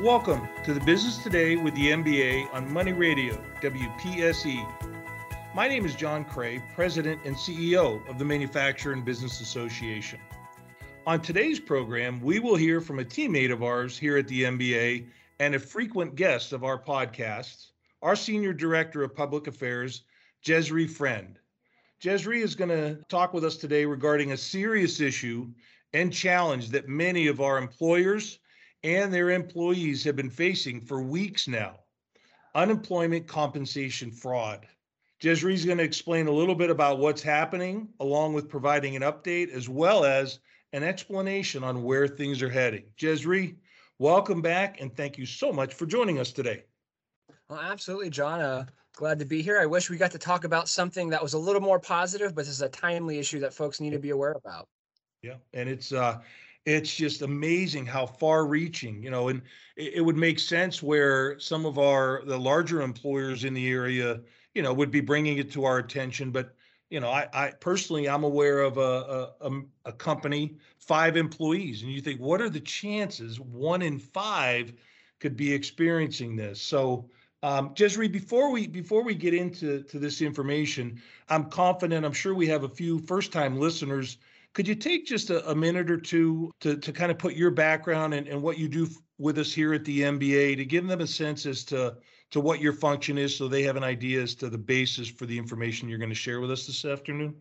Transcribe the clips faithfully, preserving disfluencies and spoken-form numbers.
Welcome to the Business Today with the M B A on Money Radio, W P S E. My name is John Cray, President and C E O of the Manufacturer and Business Association. On today's program, we will hear from a teammate of ours here at the M B A and a frequent guest of our podcasts, our Senior Director of Public Affairs, Jesri Friend. Jesri is going to talk with us today regarding a serious issue and challenge that many of our employers and their employees have been facing for weeks now: unemployment compensation fraud. Jesri is going to explain a little bit about what's happening, along with providing an update as well as an explanation on where things are heading. Jesri, welcome back, and thank you so much for joining us today. Well, absolutely, John. Uh, glad to be here. I wish we got to talk about something that was a little more positive, but this is a timely issue that folks need to be aware about. Yeah, and it's uh, it's just amazing how far-reaching, you know, and it, it would make sense where some of our the larger employers in the area, you know, would be bringing it to our attention. But you know, I, I personally, I'm aware of a, a a company, five employees, and you think, what are the chances one in five could be experiencing this? So, um, Jesri, before we before we get into to this information, I'm confident. I'm sure we have a few first-time listeners. Could you take just a, a minute or two to, to kind of put your background and, and what you do f- with us here at the M B A to give them a sense as to, to what your function is so they have an idea as to the basis for the information you're going to share with us this afternoon?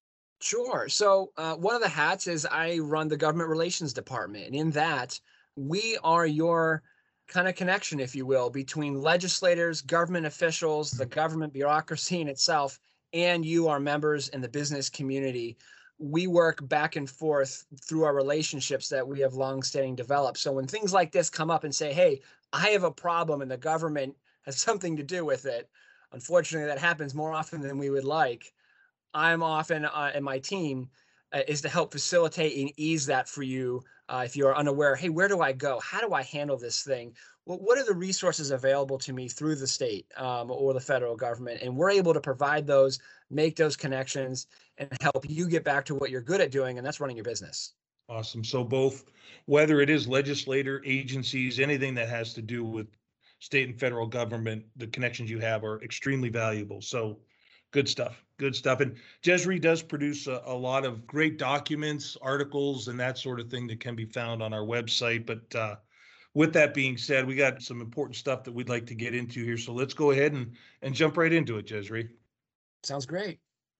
Sure. So uh, one of the hats is I run the government relations department. And in that, we are your kind of connection, if you will, between legislators, government officials, the government bureaucracy in itself, and you, our members, and the business community. We work back and forth through our relationships that we have long-standing developed. So when things like this come up and say, hey, I have a problem and the government has something to do with it, unfortunately, that happens more often than we would like. I'm often, uh, and my team uh, is to help facilitate and ease that for you. Uh, if you're unaware, hey, where do I go? How do I handle this thing? Well, what are the resources available to me through the state um, or the federal government? And we're able to provide those, make those connections, and help you get back to what you're good at doing, and that's running your business. Awesome. So both, whether it is legislator, agencies, anything that has to do with state and federal government, the connections you have are extremely valuable. So good stuff. Good stuff. And Jesri does produce a, a lot of great documents, articles, and that sort of thing that can be found on our website. But uh, with that being said, we got some important stuff that we'd like to get into here. So let's go ahead and, and jump right into it, Jesri. Sounds great.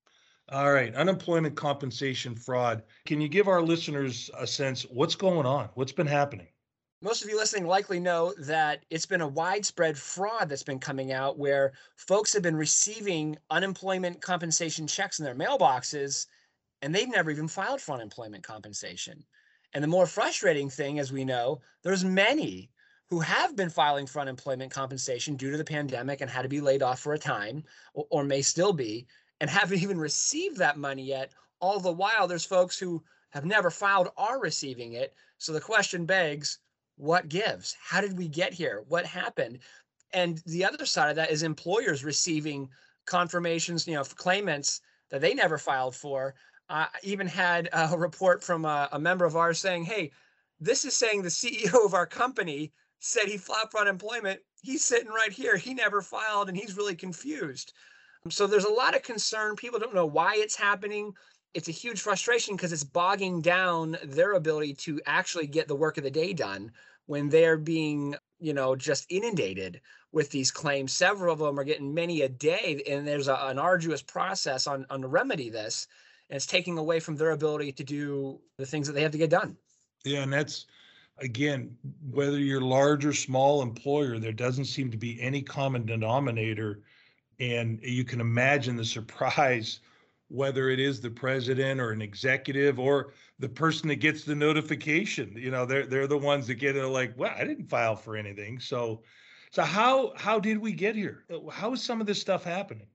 All right, unemployment compensation fraud. Can you give our listeners a sense what's going on? What's been happening? Most of you listening likely know that it's been a widespread fraud that's been coming out where folks have been receiving unemployment compensation checks in their mailboxes, and they've never even filed for unemployment compensation. And the more frustrating thing, as we know, there's many who have been filing for unemployment compensation due to the pandemic and had to be laid off for a time, or, or may still be, and haven't even received that money yet. All the while, there's folks who have never filed are receiving it. So the question begs, what gives? How did we get here? What happened? And the other side of that is employers receiving confirmations, you know, claimants that they never filed for. I uh, even had a report from a, a member of ours saying, hey, this is saying the C E O of our company said he filed for unemployment. He's sitting right here. He never filed, and he's really confused. So there's a lot of concern. People don't know why it's happening. It's a huge frustration because it's bogging down their ability to actually get the work of the day done when they're being, you know, just inundated with these claims. Several of them are getting many a day, and there's a, an arduous process on, on to remedy this. And it's taking away from their ability to do the things that they have to get done. Yeah, and that's, again, whether you're large or small employer, there doesn't seem to be any common denominator. And you can imagine the surprise, whether it is the president or an executive or the person that gets the notification. You know, they're they're the ones that get it like, well, I didn't file for anything. So, so how how did we get here? How is some of this stuff happening?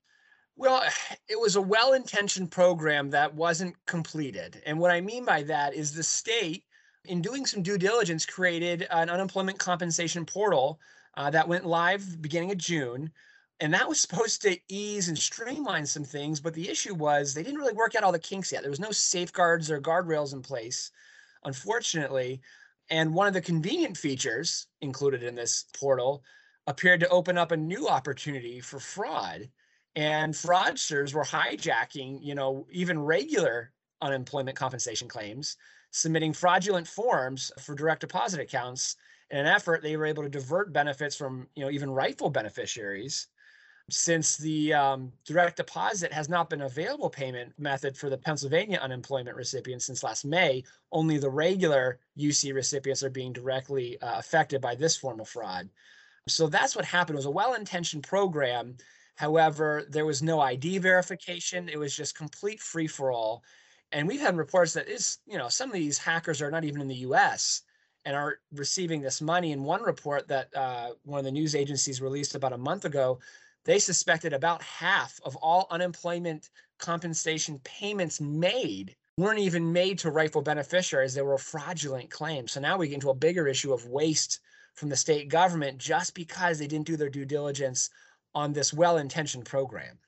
Well, it was a well-intentioned program that wasn't completed. And what I mean by that is the state, in doing some due diligence, created an unemployment compensation portal uh, that went live beginning of June. And that was supposed to ease and streamline some things. But the issue was they didn't really work out all the kinks yet. There was no safeguards or guardrails in place, unfortunately. And one of the convenient features included in this portal appeared to open up a new opportunity for fraud. And fraudsters were hijacking, you know, even regular unemployment compensation claims, submitting fraudulent forms for direct deposit accounts. In an effort, they were able to divert benefits from, you know, even rightful beneficiaries. Since the um, direct deposit has not been an available payment method for the Pennsylvania unemployment recipients since last May, only the regular U C recipients are being directly uh, affected by this form of fraud. So that's what happened. It was a well-intentioned program. However, there was no I D verification. It was just complete free-for-all. And we've had reports that is, you know, some of these hackers are not even in the U S and are receiving this money. In one report that uh, one of the news agencies released about a month ago, they suspected about half of all unemployment compensation payments made weren't even made to rightful beneficiaries. They were fraudulent claims. So now we get into a bigger issue of waste from the state government just because they didn't do their due diligence on this well-intentioned program.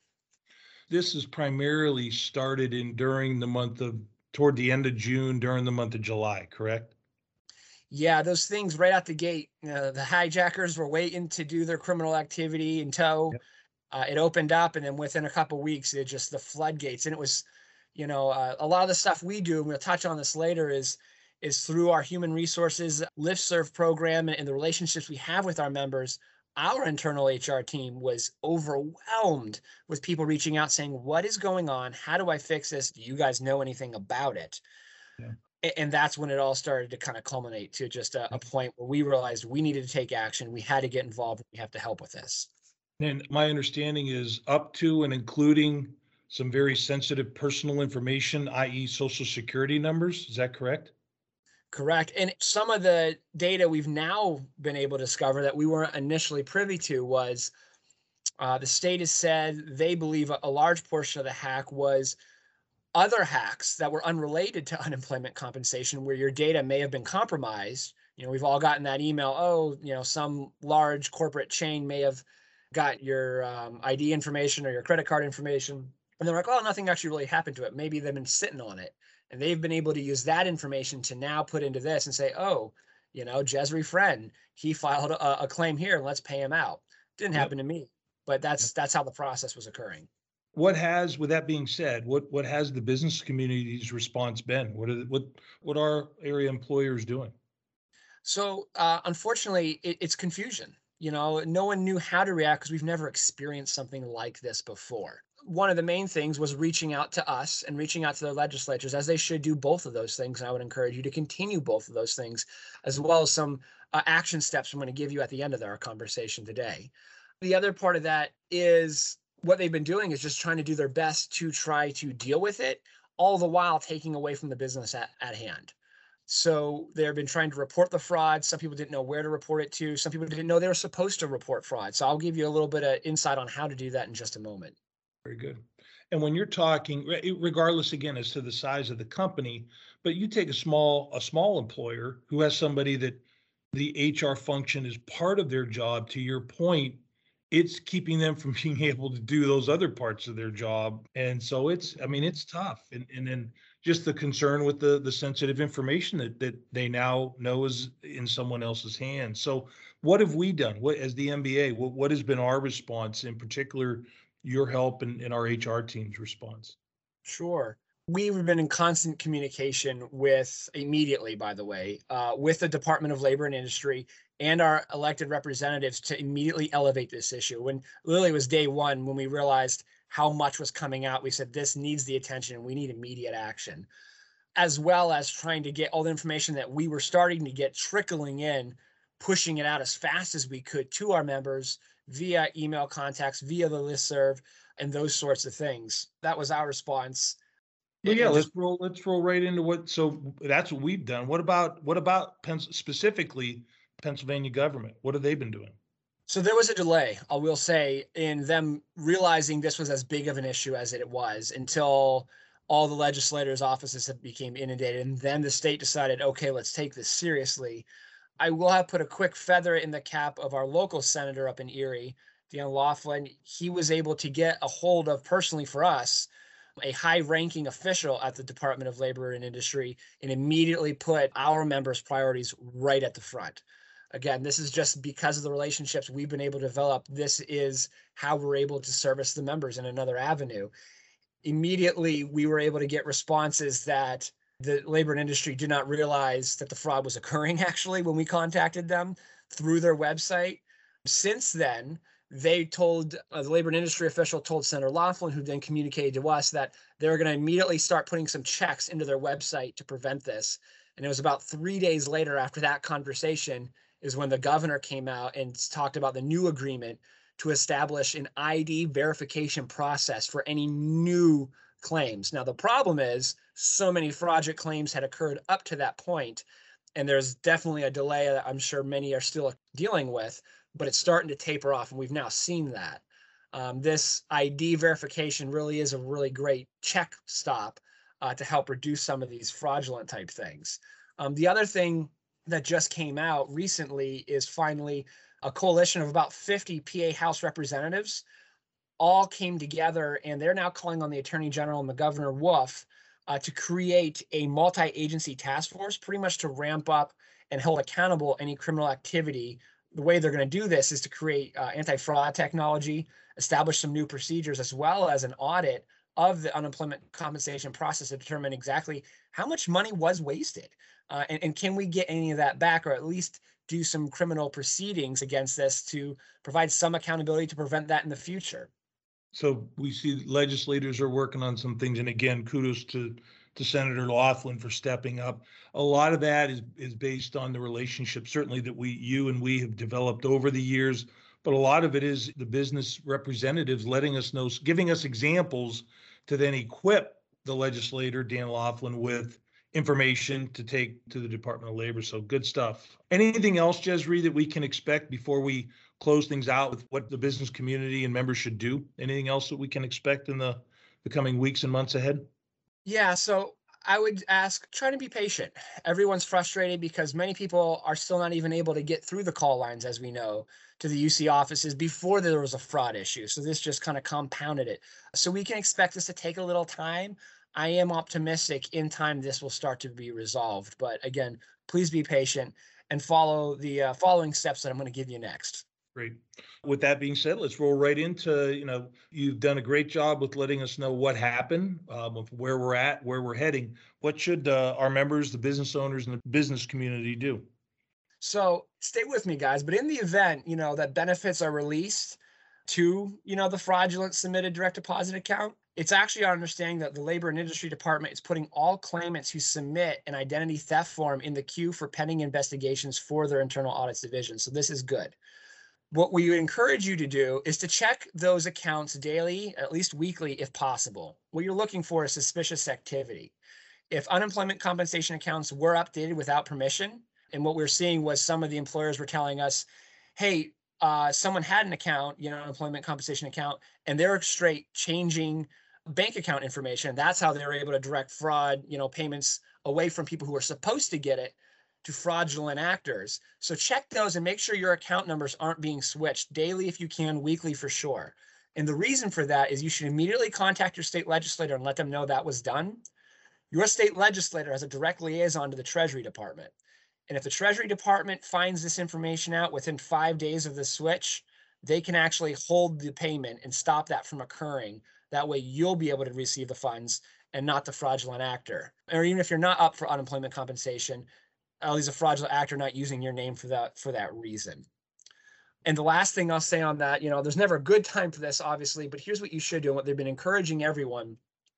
This is primarily started in during the month of, toward the end of June, during the month of July, correct? Yeah, those things right out the gate. Uh, the hijackers were waiting to do their criminal activity in tow. Yep. Uh, it opened up, and then within a couple weeks, it just the floodgates. And it was, you know, uh, a lot of the stuff we do, and we'll touch on this later, is is through our human resources listserv program and, and the relationships we have with our members. Our internal H R team was overwhelmed with people reaching out saying, "What is going on? How do I fix this? Do you guys know anything about it?" Yeah. And that's when it all started to kind of culminate to just a, a point where we realized we needed to take action. We had to get involved. We have to help with this. And my understanding is up to and including some very sensitive personal information, that is social security numbers. Is that correct? Correct. And some of the data we've now been able to discover that we weren't initially privy to was uh, the state has said they believe a, a large portion of the hack was other hacks that were unrelated to unemployment compensation where your data may have been compromised. You know, we've all gotten that email, oh, you know, some large corporate chain may have got your um, I D information or your credit card information. And they're like, oh, nothing actually really happened to it. Maybe they've been sitting on it. And they've been able to use that information to now put into this and say, oh, you know, Jesry Friend, he filed a, a claim here and let's pay him out. Didn't happen yep. to me, but that's yep. that's how the process was occurring. What has, with that being said, what what has the business community's response been? What are the, what what are area employers doing? So uh, unfortunately, it, it's confusion. You know, no one knew how to react because we've never experienced something like this before. One of the main things was reaching out to us and reaching out to their legislatures, as they should do both of those things. And I would encourage you to continue both of those things, as well as some uh, action steps I'm going to give you at the end of our conversation today. The other part of that is what they've been doing is just trying to do their best to try to deal with it, all the while taking away from the business at, at hand. So they've been trying to report the fraud. Some people didn't know where to report it to. Some people didn't know they were supposed to report fraud. So I'll give you a little bit of insight on how to do that in just a moment. Very good. And when you're talking, regardless again as to the size of the company, but you take a small a small employer who has somebody that the H R function is part of their job, to your point, it's keeping them from being able to do those other parts of their job. And so it's, I mean, it's tough. And and then just the concern with the the sensitive information that that they now know is in someone else's hands. So what have we done? What, as the M B A, what, what has been our response, in particular, your help and, and our H R team's response? Sure. We've been in constant communication with, immediately, by the way, uh, with the Department of Labor and Industry and our elected representatives to immediately elevate this issue. When literally it was day one, when we realized how much was coming out, we said, this needs the attention and we need immediate action, as well as trying to get all the information that we were starting to get trickling in, pushing it out as fast as we could to our members via email contacts, via the listserv, and those sorts of things. That was our response. Yeah, yeah. Let's roll. Let's roll right into what. So that's what we've done. What about what about Pens- specifically Pennsylvania government? What have they been doing? So there was a delay, I will say, in them realizing this was as big of an issue as it was until all the legislators' offices had became inundated, and then the state decided, okay, let's take this seriously. I will have put a quick feather in the cap of our local senator up in Erie, Deanna Laughlin. He was able to get a hold of, personally for us, a high-ranking official at the Department of Labor and Industry and immediately put our members' priorities right at the front. Again, this is just because of the relationships we've been able to develop. This is how we're able to service the members in another avenue. Immediately, we were able to get responses that the labor and industry did not realize that the fraud was occurring actually when we contacted them through their website. Since then, they told uh, the labor and industry official told Senator Laughlin, who then communicated to us that they're going to immediately start putting some checks into their website to prevent this. And it was about three days later after that conversation is when the governor came out and talked about the new agreement to establish an I D verification process for any new claims. Now, the problem is so many fraudulent claims had occurred up to that point, and there's definitely a delay that I'm sure many are still dealing with, but it's starting to taper off, and we've now seen that. Um, this I D verification really is a really great check stop uh, to help reduce some of these fraudulent type things. Um, the other thing that just came out recently is finally a coalition of about fifty P A House representatives all came together, and they're now calling on the Attorney General and the Governor Wolf uh, to create a multi-agency task force, pretty much to ramp up and hold accountable any criminal activity. The way they're going to do this is to create uh, anti-fraud technology, establish some new procedures, as well as an audit of the unemployment compensation process to determine exactly how much money was wasted. Uh, and, and can we get any of that back, or at least do some criminal proceedings against this to provide some accountability to prevent that in the future? So we see legislators are working on some things, and again, kudos to to Senator Laughlin for stepping up. A lot of that is is based on the relationship, certainly that we, you and we have developed over the years, but a lot of it is the business representatives letting us know, giving us examples to then equip the legislator, Dan Laughlin, with information to take to the Department of Labor. So good stuff. Anything else, Jesri, that we can expect before we close things out with what the business community and members should do? Anything else that we can expect in the, the coming weeks and months ahead? Yeah, so I would ask, try to be patient. Everyone's frustrated because many people are still not even able to get through the call lines, as we know, to the U C offices before there was a fraud issue. So this just kind of compounded it. So we can expect this to take a little time. I am optimistic in time this will start to be resolved. But again, please be patient and follow the uh, following steps that I'm going to give you next. Great. With that being said, let's roll right into, you know, you've done a great job with letting us know what happened, um, of where we're at, where we're heading. What should uh, our members, the business owners, and the business community do? So stay with me, guys. But in the event, you know, that benefits are released to, you know, the fraudulent submitted direct deposit account, it's actually our understanding that the Labor and Industry Department is putting all claimants who submit an identity theft form in the queue for pending investigations for their internal audits division. So this is good. What we encourage you to do is to check those accounts daily, at least weekly, if possible. What you're looking for is suspicious activity. If unemployment compensation accounts were updated without permission, and what we're seeing was some of the employers were telling us, hey, uh, someone had an account, you know, unemployment compensation account, and they're straight changing bank account information. That's how they were able to direct fraud, you know, payments away from people who are supposed to get it to fraudulent actors. So check those and make sure your account numbers aren't being switched daily if you can, weekly for sure. And the reason for that is you should immediately contact your state legislator and let them know that was done. Your state legislator has a direct liaison to the Treasury Department. And if the Treasury Department finds this information out within five days of the switch, they can actually hold the payment and stop that from occurring. That way you'll be able to receive the funds and not the fraudulent actor. Or even if you're not up for unemployment compensation, at least a fraudulent actor not using your name for that for that reason. And the last thing I'll say on that, you know, there's never a good time for this, obviously, but here's what you should do. And what they've been encouraging everyone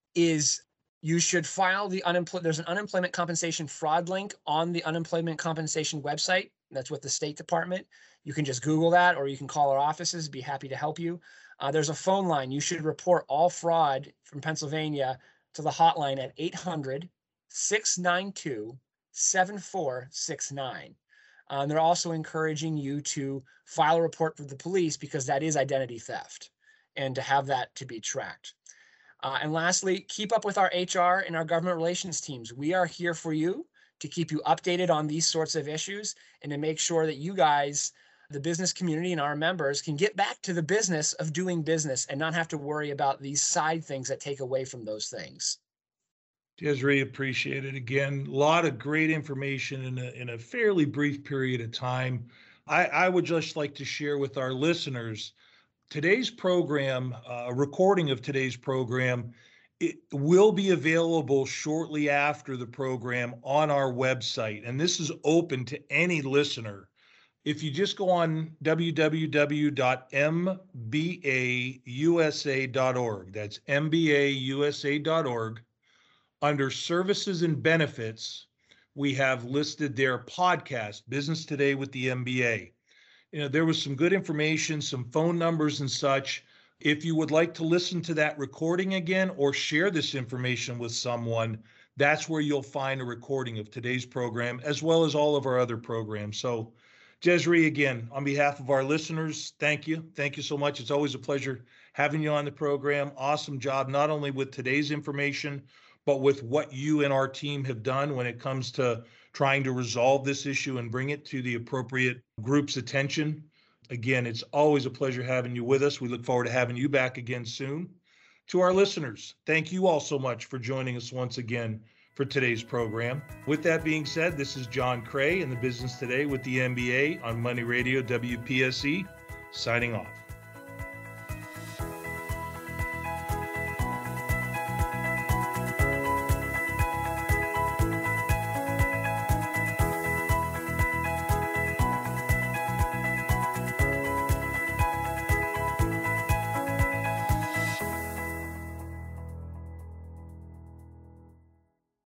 is you should file the unemployment. There's an unemployment compensation fraud link on the unemployment compensation website. That's with the State Department. You can just Google that, or you can call our offices. Be happy to help you. Uh, there's a phone line. You should report all fraud from Pennsylvania to the hotline at eight hundred, six nine two, seven four six nine. Um, they're also encouraging you to file a report with the police because that is identity theft, and to have that to be tracked. Uh, and lastly, keep up with our H R and our government relations teams. We are here for you to keep you updated on these sorts of issues and to make sure that you guys the business community and our members can get back to the business of doing business and not have to worry about these side things that take away from those things. Desiree, appreciate it. Again, a lot of great information in a, in a fairly brief period of time. I, I would just like to share with our listeners today's program, uh, a recording of today's program, it will be available shortly after the program on our website. And this is open to any listener. If you just go on w w w dot m b a u s a dot org, that's m b a u s a dot org, under services and benefits, we have listed their podcast, Business Today with the M B A. You know, there was some good information, some phone numbers and such. If you would like to listen to that recording again or share this information with someone, that's where you'll find a recording of today's program, as well as all of our other programs. So, Desiree, again, on behalf of our listeners, thank you. Thank you so much. It's always a pleasure having you on the program. Awesome job, not only with today's information, but with what you and our team have done when it comes to trying to resolve this issue and bring it to the appropriate group's attention. Again, it's always a pleasure having you with us. We look forward to having you back again soon. To our listeners, thank you all so much for joining us once again for today's program. With that being said, this is John Cray in the Business Today with the M B A on Money Radio W P S E, signing off.